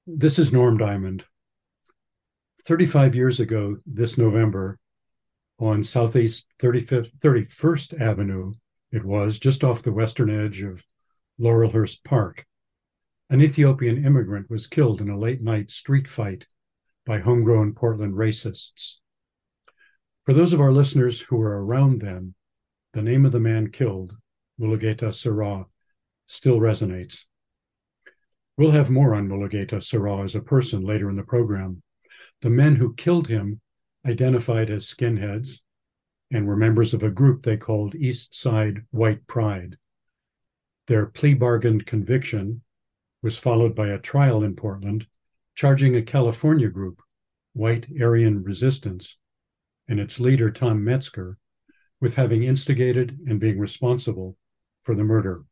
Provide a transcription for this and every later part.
This is Norm Diamond. 35 years ago this November on Southeast 31st Avenue, it was just off the western edge of Laurelhurst Park, an Ethiopian immigrant was killed in a late night street fight by homegrown Portland racists. For those of our listeners who were around then, the name of the man killed, Mulugeta Seraw, still resonates. We'll have more on Mulugeta Seraw as a person later in the program. The men who killed him identified as skinheads and were members of a group they called East Side White Pride. Their plea bargain conviction was followed by a trial in Portland charging a California group, White Aryan Resistance, and its leader, Tom Metzger, with having instigated and being responsible for the murder.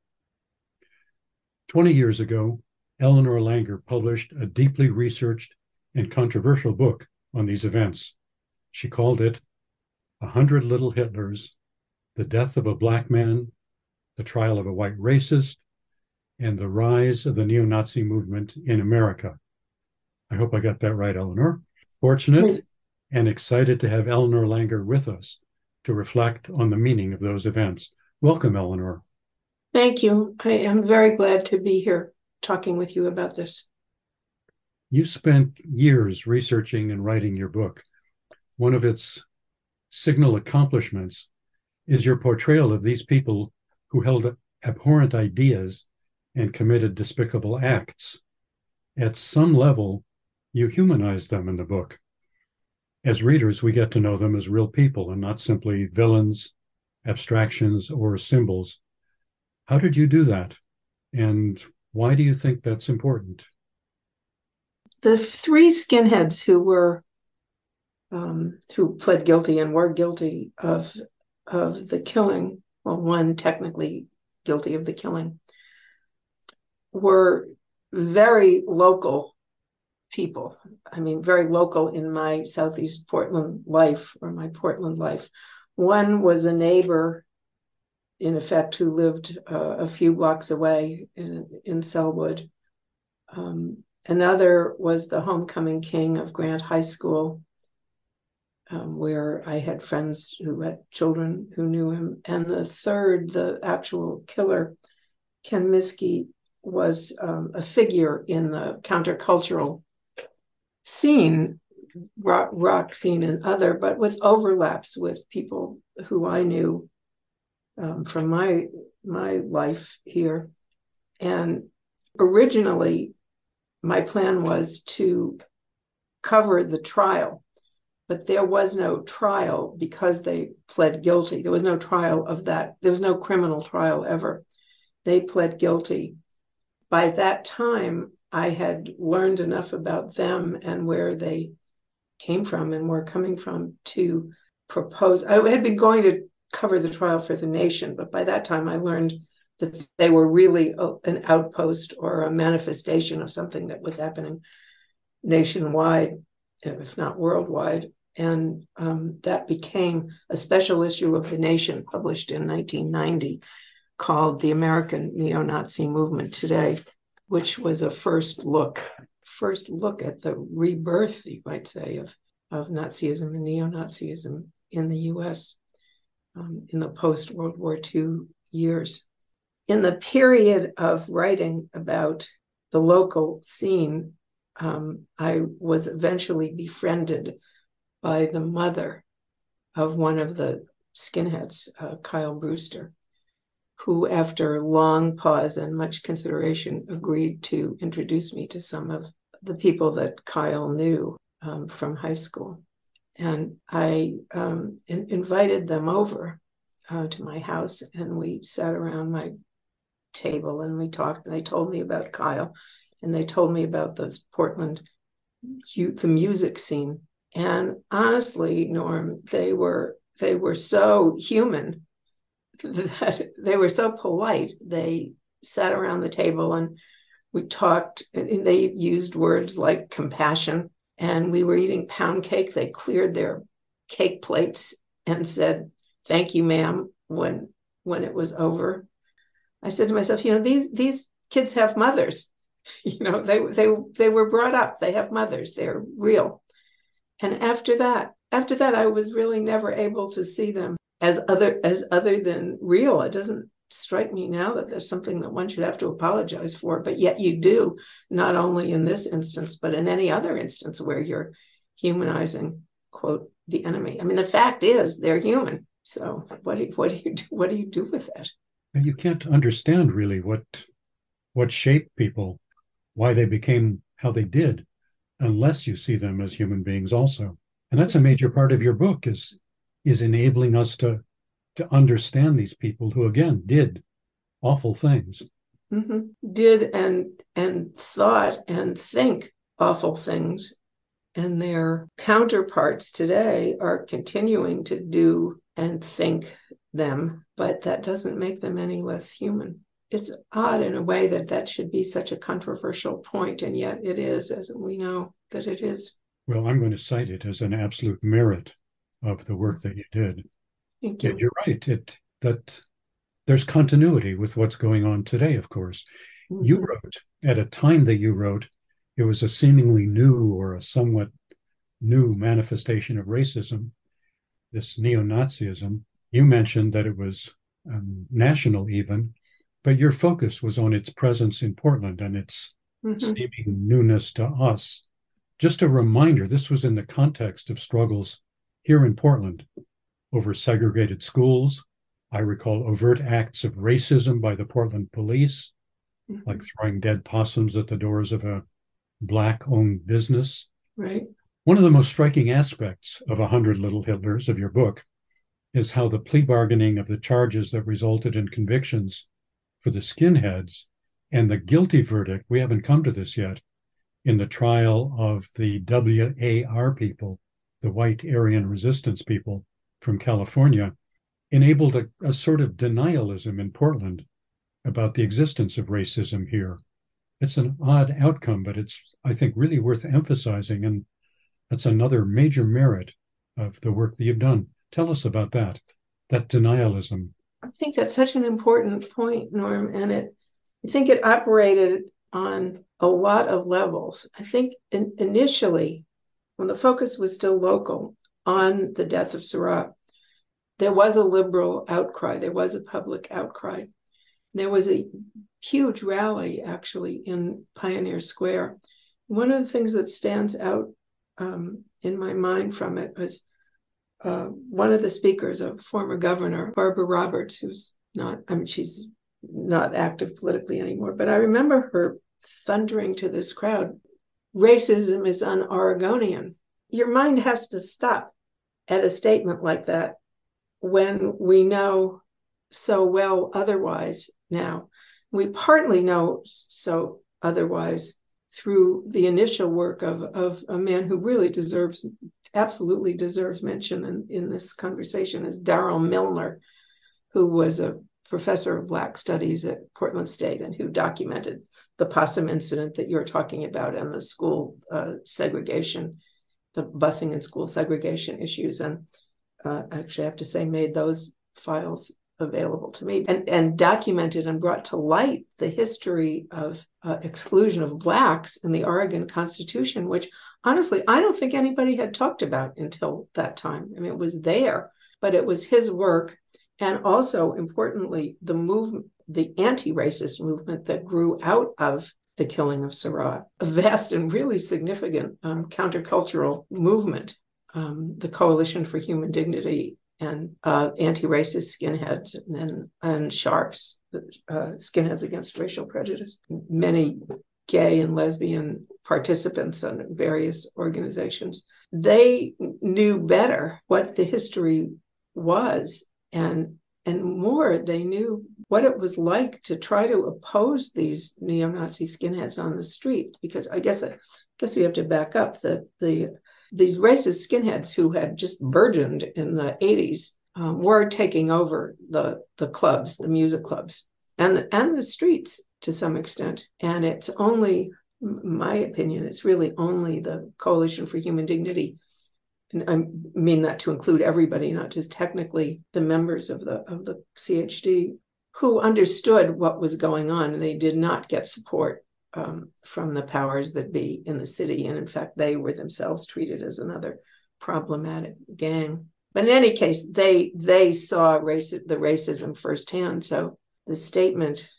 20 years ago, Eleanor Langer published a deeply researched and controversial book on these events. She called it 100 Little Hitlers, The Death of a Black Man, The Trial of a White Racist, and the Rise of the Neo-Nazi Movement in America. I hope I got that right, Eleanor. Fortunate and excited to have Eleanor Langer with us to reflect on the meaning of those events. Welcome, Eleanor. Thank you. I am very glad to be here talking with you about this. You spent years researching and writing your book. One of its signal accomplishments is your portrayal of these people who held abhorrent ideas and committed despicable acts. At some level, you humanize them in the book. As readers, we get to know them as real people and not simply villains, abstractions, or symbols. How did you do that? And why do you think that's important? The three skinheads who pled guilty and were guilty of the killing, well, one technically guilty of the killing, were very local people. I mean, very local in my Southeast Portland life, or my Portland life. One was a neighbor, in effect, who lived a few blocks away in Sellwood. Another was the homecoming king of Grant High School, where I had friends who had children who knew him. And the third, the actual killer, Ken Miskey, was a figure in the countercultural scene, rock scene and other, but with overlaps with people who I knew from my life here. And originally, my plan was to cover the trial, but there was no trial because they pled guilty. There was no trial of that. There was no criminal trial ever. They pled guilty. By that time, I had learned enough about them and where they came from and were coming from to propose. I had been going to cover the trial for The Nation, but by that time I learned that they were really an outpost or a manifestation of something that was happening nationwide, if not worldwide. And that became a special issue of The Nation published in 1990 called The American Neo-Nazi Movement Today, which was a first look at the rebirth, you might say, of Nazism and neo-Nazism in the U.S. In the post-World War II years. In the period of writing about the local scene, I was eventually befriended by the mother of one of the skinheads, Kyle Brewster, who, after long pause and much consideration, agreed to introduce me to some of the people that Kyle knew from high school. And I invited them over to my house, and we sat around my table and we talked, and they told me about Kyle, and they told me about the Portland, the music scene. And honestly, Norm, they were so human, that they were so polite. They sat around the table and we talked, and they used words like compassion, and we were eating pound cake. They cleared their cake plates and said, "Thank you, ma'am," when it was over. I said to myself, these kids have mothers. They were brought up. They have mothers. They're real. And after that, I was really never able to see them as other than real. It doesn't strike me now that there's something that one should have to apologize for, but yet you do, not only in this instance, but in any other instance where you're humanizing, quote, the enemy. I mean, the fact is they're human. So what do you do with that? And you can't understand really what shaped people, why they became how they did, unless you see them as human beings also. And that's a major part of your book is enabling us to understand these people who, again, did awful things. Mm-hmm. Did and thought and think awful things. And their counterparts today are continuing to do and think them, but that doesn't make them any less human. It's odd in a way that should be such a controversial point, and yet it is, as we know that it is. Well, I'm going to cite it as an absolute merit of the work that you did. Thank you. You're right. That there's continuity with what's going on today, of course. Mm-hmm. You wrote, at a time that you wrote, it was a seemingly new or a somewhat new manifestation of racism, this neo-Nazism. You mentioned that it was national even, but your focus was on its presence in Portland and its seeming newness to us. Just a reminder, this was in the context of struggles here in Portland over segregated schools. I recall overt acts of racism by the Portland police, like throwing dead possums at the doors of a Black-owned business. Right. One of the most striking aspects of 100 Little Hitlers of your book is how the plea bargaining of the charges that resulted in convictions for the skinheads and the guilty verdict, we haven't come to this yet, in the trial of the WAR people, the white Aryan resistance people from California, enabled a sort of denialism in Portland about the existence of racism here. It's an odd outcome, but it's, I think, really worth emphasizing. And that's another major merit of the work that you've done. Tell us about that denialism. I think that's such an important point, Norm, and I think it operated on a lot of levels. I think initially, when the focus was still local on the death of Surratt, there was a liberal outcry. There was a public outcry. There was a huge rally, actually, in Pioneer Square. One of the things that stands out in my mind from it was one of the speakers, a former governor, Barbara Roberts, who's not, she's not active politically anymore, but I remember her thundering to this crowd, racism is un-Oregonian. Your mind has to stop at a statement like that when we know so well otherwise now. We partly know so otherwise through the initial work of a man who really absolutely deserves mention in this conversation, is Darrell Milner, who was a professor of Black Studies at Portland State and who documented the possum incident that you're talking about and the school segregation, the busing and school segregation issues. And actually, I have to say, made those files available to me and documented and brought to light the history of exclusion of Blacks in the Oregon Constitution, which honestly, I don't think anybody had talked about until that time. I mean, it was there, but it was his work. And also, importantly, the movement, the anti-racist movement that grew out of the killing of Surratt, a vast and really significant countercultural movement, the Coalition for Human Dignity and anti-racist skinheads and Sharps, Skinheads Against Racial Prejudice. Many gay and lesbian participants in various organizations. They knew better what the history was, and more, they knew what it was like to try to oppose these neo-Nazi skinheads on the street. Because I guess we have to back up these racist skinheads who had just burgeoned in the 80s were taking over the clubs, the music clubs, and the streets to some extent. And it's only, my opinion, it's really only the Coalition for Human Dignity, and I mean that to include everybody, not just technically the members of the CHD, who understood what was going on, and they did not get support from the powers that be in the city. And in fact, they were themselves treated as another problematic gang. But in any case, they saw the racism firsthand. So the statement,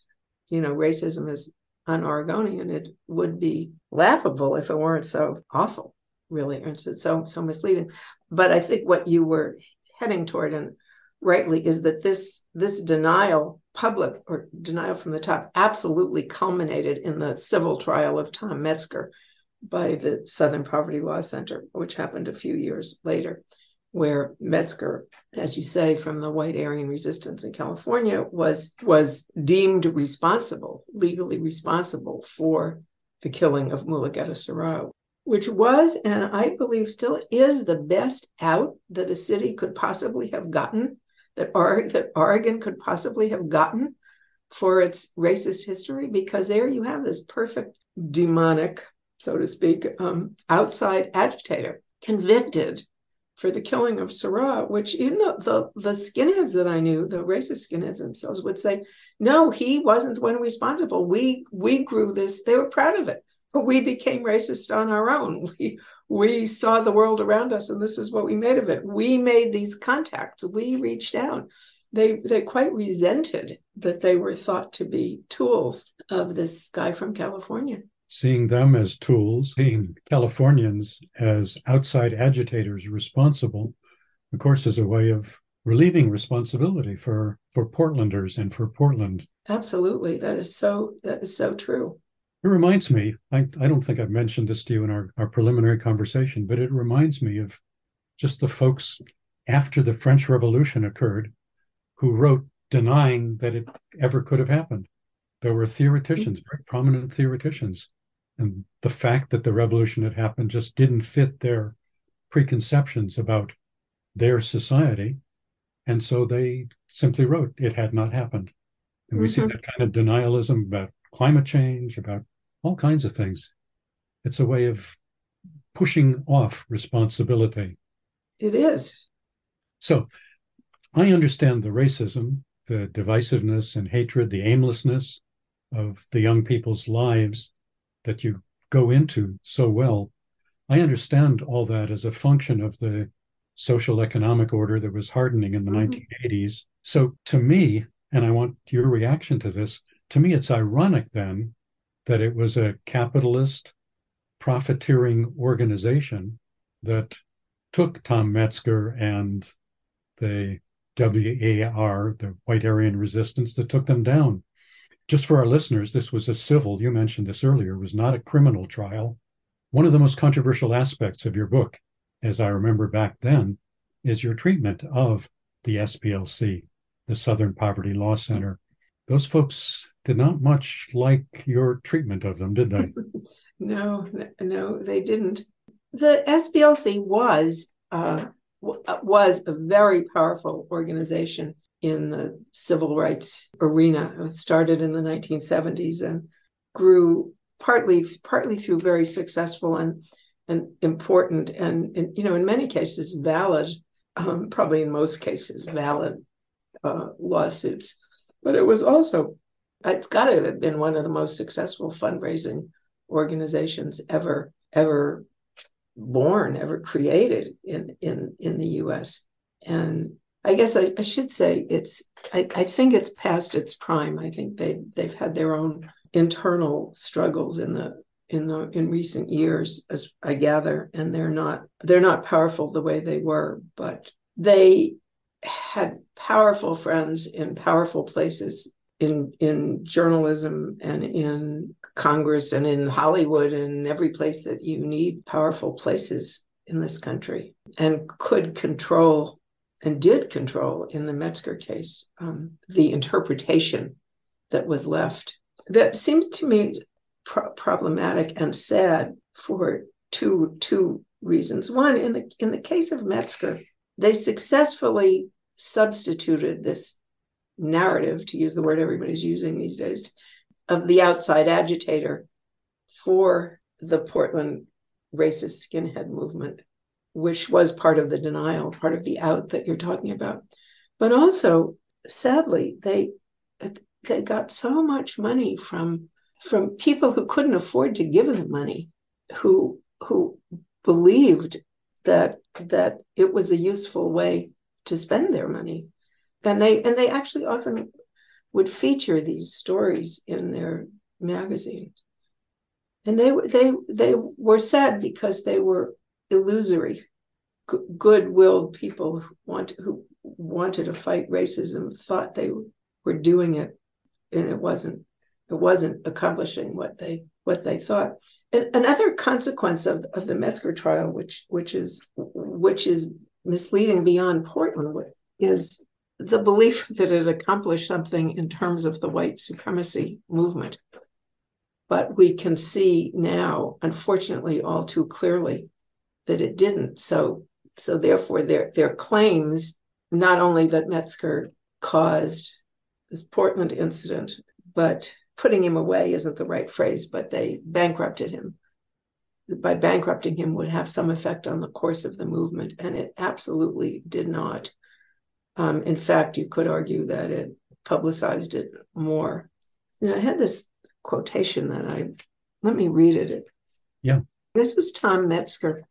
racism is un-Oregonian, it would be laughable if it weren't so awful, really, and so misleading. But I think what you were heading toward, and rightly, is that this denial, public or denial from the top, absolutely culminated in the civil trial of Tom Metzger by the Southern Poverty Law Center, which happened a few years later, where Metzger, as you say, from the white Aryan resistance in California, was deemed responsible, legally responsible for the killing of Mulugeta Seraw, which was, and I believe still is, the best out that a city could possibly have gotten, that Oregon could possibly have gotten for its racist history, because there you have this perfect demonic, so to speak, outside agitator convicted for the killing of Seraw, which even the skinheads that I knew, the racist skinheads themselves, would say, no, he wasn't the one responsible. We grew this. They were proud of it. But we became racist on our own. We saw the world around us, and this is what we made of it. We made these contacts. We reached out. They quite resented that they were thought to be tools of this guy from California. Seeing them as tools, seeing Californians as outside agitators responsible, of course, is a way of relieving responsibility for Portlanders and for Portland. Absolutely. That is so true. It reminds me, I don't think I've mentioned this to you in our preliminary conversation, but it reminds me of just the folks after the French Revolution occurred who wrote denying that it ever could have happened. There were theoreticians, very prominent theoreticians, and the fact that the revolution had happened just didn't fit their preconceptions about their society. And so they simply wrote it had not happened. And we see that kind of denialism about climate change, about all kinds of things. It's a way of pushing off responsibility. It is. So I understand the racism, the divisiveness and hatred, the aimlessness of the young people's lives that you go into so well. I understand all that as a function of the social economic order that was hardening in the 1980s. So to me, and I want your reaction to this, to me, it's ironic then that it was a capitalist profiteering organization that took Tom Metzger and the WAR, the White Aryan Resistance, that took them down. Just for our listeners, this was a civil, you mentioned this earlier, was not a criminal trial. One of the most controversial aspects of your book, as I remember back then, is your treatment of the SPLC, the Southern Poverty Law Center. Those folks did not much like your treatment of them, did they? No, they didn't. The SPLC was a very powerful organization in the civil rights arena. It started in the 1970s and grew partly through very successful and important and in many cases valid, probably in most cases valid lawsuits. But it was also, it's got to have been one of the most successful fundraising organizations ever born, ever created in the U.S. And I guess I should say I think it's past its prime. I think they've had their own internal struggles in recent years, as I gather, and they're not powerful the way they were, but they had powerful friends in powerful places in journalism and in Congress and in Hollywood and every place that you need powerful places in this country, and could control and did control in the Metzger case the interpretation that was left. That seems to me problematic and sad for two reasons. One, in the case of Metzger, they successfully substituted this narrative, to use the word everybody's using these days, of the outside agitator for the Portland racist skinhead movement, which was part of the denial, part of the out that you're talking about. But also, sadly, they got so much money from from people who couldn't afford to give them money, who believed that it was a useful way to spend their money. And they actually often would feature these stories in their magazine. And they were sad because they were illusory, good-willed people who wanted to fight racism, thought they were doing it, and it wasn't accomplishing what they thought. And another consequence of the Metzger trial, which is misleading beyond Portland, is the belief that it accomplished something in terms of the white supremacy movement. But we can see now, unfortunately, all too clearly that it didn't. So therefore, their claims, not only that Metzger caused this Portland incident, but putting him away isn't the right phrase, but they bankrupted him. By bankrupting him would have some effect on the course of the movement, and it absolutely did not. In fact, you could argue that it publicized it more. I had this quotation let me read it. Yeah. This is Tom Metzger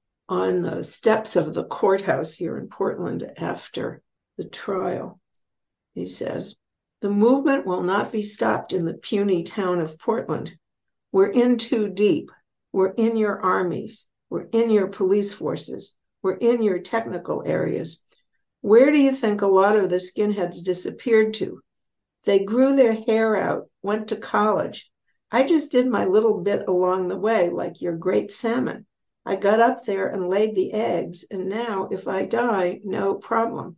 on the steps of the courthouse here in Portland after the trial. He says, "The movement will not be stopped in the puny town of Portland. We're in too deep. We're in your armies. We're in your police forces. We're in your technical areas. Where do you think a lot of the skinheads disappeared to? They grew their hair out, went to college. I just did my little bit along the way, like your great salmon. I got up there and laid the eggs, and now if I die, no problem."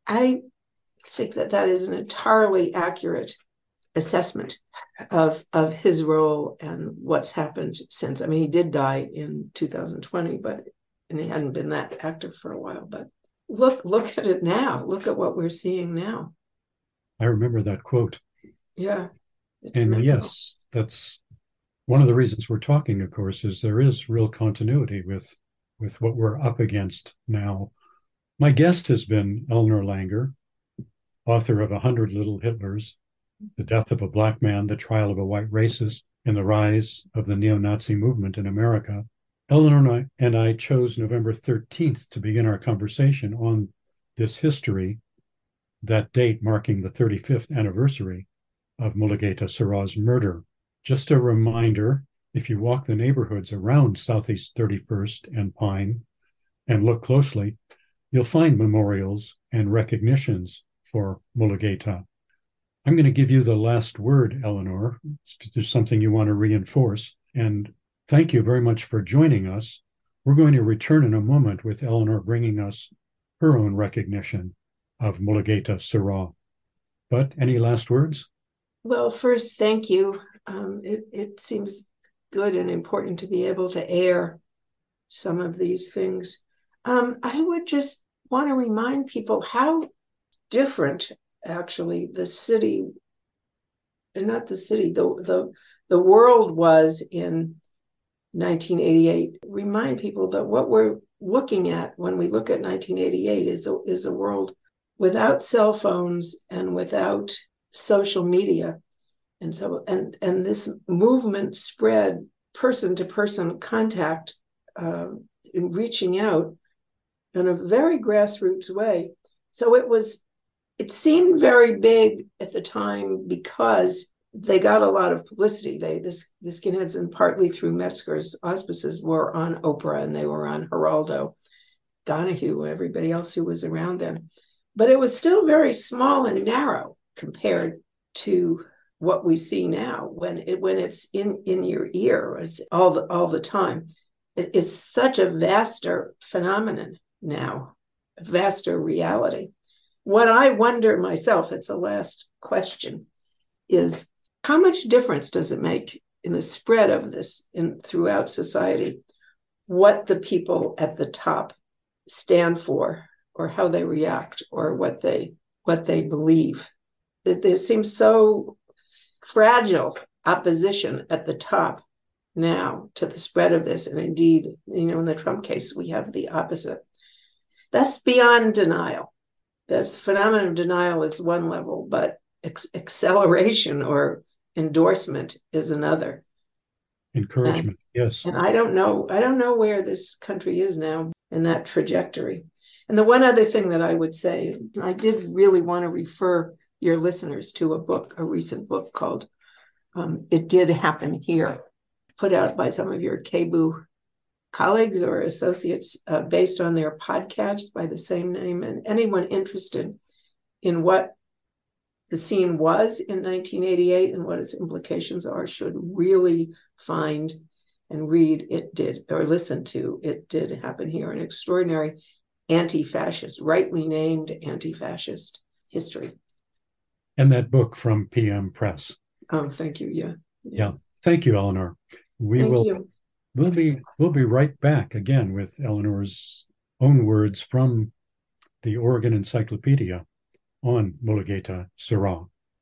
I think that is an entirely accurate assessment of his role and what's happened since. I mean, he did die in 2020, and he hadn't been that active for a while. But look at it now. Look at what we're seeing now. I remember that quote. Yeah. And memorable. Yes, that's one of the reasons we're talking, of course, is there is real continuity with what we're up against now. My guest has been Eleanor Langer, author of 100 Little Hitlers, The Death of a Black Man, The Trial of a White Racist, and the Rise of the Neo-Nazi Movement in America. Eleanor and I chose November 13th to begin our conversation on this history, that date marking the 35th anniversary of Mulugeta Sera's murder. Just a reminder, if you walk the neighborhoods around Southeast 31st and Pine and look closely, you'll find memorials and recognitions for Mulugeta. I'm going to give you the last word, Eleanor. If there's something you want to reinforce. And thank you very much for joining us. We're going to return in a moment with Eleanor bringing us her own recognition of Mulugeta Sera. But any last words? Well, first, thank you. It seems good and important to be able to air some of these things. I would just want to remind people how different, actually, the city, and not the city, the world was in 1988. Remind people that what we're looking at when we look at 1988 is a world without cell phones and without social media. And so, and this movement spread person to person contact, in reaching out in a very grassroots way. So it seemed very big at the time because they got a lot of publicity. The skinheads, and partly through Metzger's auspices, were on Oprah and they were on Geraldo, Donahue, everybody else who was around then. But it was still very small and narrow compared to what we see now when it's in your ear. It's all the time. It's such a vaster phenomenon now, a vaster reality. What I wonder myself, it's a last question, is how much difference does it make in the spread of this throughout society, what the people at the top stand for, or how they react, or what they believe? There seems so fragile opposition at the top now to the spread of this. And indeed, in the Trump case, we have the opposite. That's beyond denial. The phenomenon of denial is one level, but acceleration or endorsement is another. Encouragement, yes. And I don't know where this country is now in that trajectory. And the one other thing that I would say, I did really want to refer your listeners to a recent book called It Did Happen Here, put out by some of your KBOO colleagues or associates based on their podcast by the same name. And anyone interested in what the scene was in 1988 and what its implications are should really find and read It Did, or listen to It Did Happen Here, an extraordinary anti-fascist, rightly named anti-fascist history. And that book from PM Press. Oh, thank you. Yeah. Thank you, Eleanor. We'll be right back again with Eleanor's own words from the Oregon Encyclopedia on Mulugeta Seraw.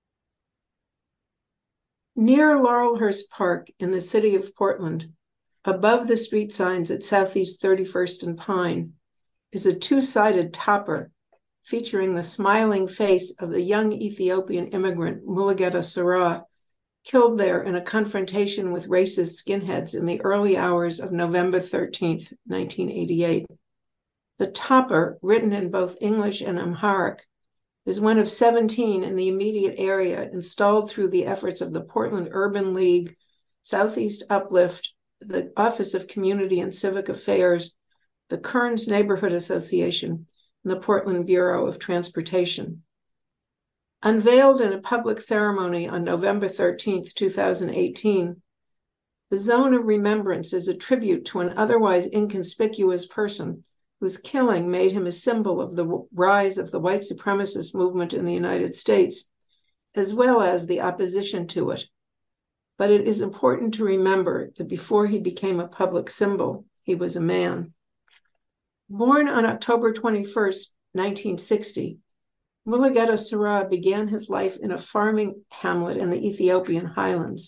Near Laurelhurst Park in the city of Portland, above the street signs at Southeast 31st and Pine, is a two-sided topper featuring the smiling face of the young Ethiopian immigrant Mulugeta Seraw, killed there in a confrontation with racist skinheads in the early hours of November 13th, 1988. The topper, written in both English and Amharic, is one of 17 in the immediate area installed through the efforts of the Portland Urban League, Southeast Uplift, the Office of Community and Civic Affairs, the Kearns Neighborhood Association, and the Portland Bureau of Transportation. Unveiled in a public ceremony on November 13, 2018, the Zone of Remembrance is a tribute to an otherwise inconspicuous person whose killing made him a symbol of the rise of the white supremacist movement in the United States, as well as the opposition to it. But it is important to remember that before he became a public symbol, he was a man. Born on October 21st, 1960, Mulugeta Seraw began his life in a farming hamlet in the Ethiopian highlands.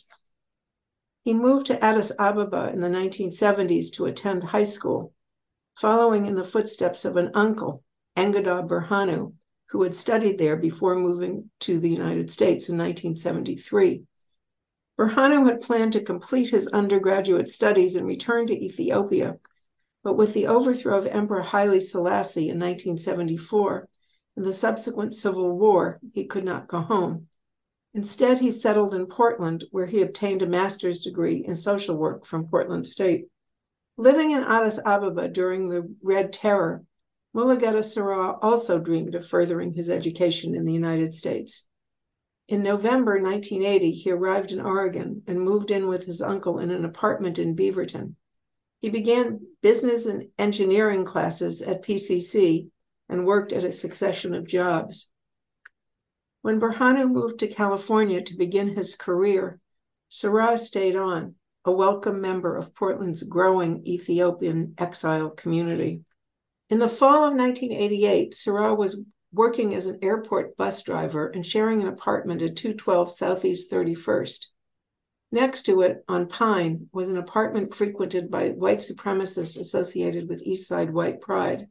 He moved to Addis Ababa in the 1970s to attend high school, following in the footsteps of an uncle, Engadar Berhanu, who had studied there before moving to the United States in 1973. Berhanu had planned to complete his undergraduate studies and return to Ethiopia, but with the overthrow of Emperor Haile Selassie in 1974 and the subsequent civil war, he could not go home. Instead, he settled in Portland, where he obtained a master's degree in social work from Portland State. Living in Addis Ababa during the Red Terror, Mulugeta Seraw also dreamed of furthering his education in the United States. In November 1980, he arrived in Oregon and moved in with his uncle in an apartment in Beaverton. He began business and engineering classes at PCC and worked at a succession of jobs. When Berhanu moved to California to begin his career, Seraw stayed on, a welcome member of Portland's growing Ethiopian exile community. In the fall of 1988, Seraw was working as an airport bus driver and sharing an apartment at 212 Southeast 31st. Next to it, on Pine, was an apartment frequented by white supremacists associated with Eastside White Pride.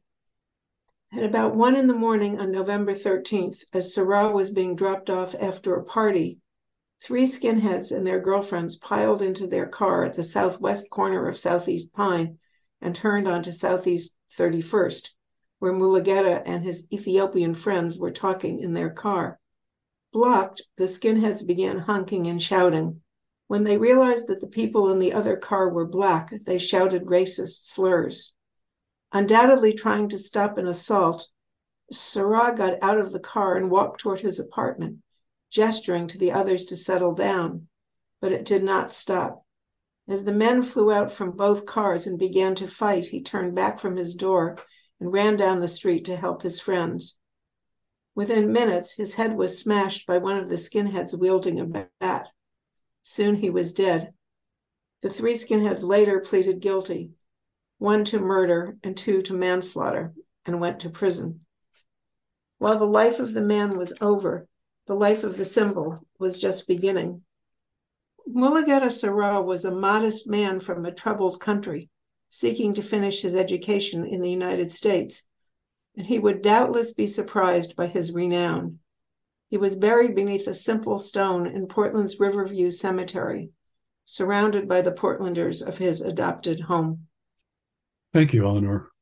At about 1 a.m. on November 13th, as Seraw was being dropped off after a party, 3 skinheads and their girlfriends piled into their car at the southwest corner of Southeast Pine and turned onto Southeast 31st, where Mulugeta and his Ethiopian friends were talking in their car. Blocked, the skinheads began honking and shouting. When they realized that the people in the other car were black, they shouted racist slurs. Undoubtedly trying to stop an assault, Seraw got out of the car and walked toward his apartment, gesturing to the others to settle down, but it did not stop. As the men flew out from both cars and began to fight, he turned back from his door and ran down the street to help his friends. Within minutes, his head was smashed by one of the skinheads wielding a bat. Soon he was dead. The 3 skinheads later pleaded guilty, 1 to murder and 2 to manslaughter, and went to prison. While the life of the man was over, the life of the symbol was just beginning. Mulugeta Seraw was a modest man from a troubled country, seeking to finish his education in the United States, and he would doubtless be surprised by his renown. He was buried beneath a simple stone in Portland's Riverview Cemetery, surrounded by the Portlanders of his adopted home. Thank you, Eleanor.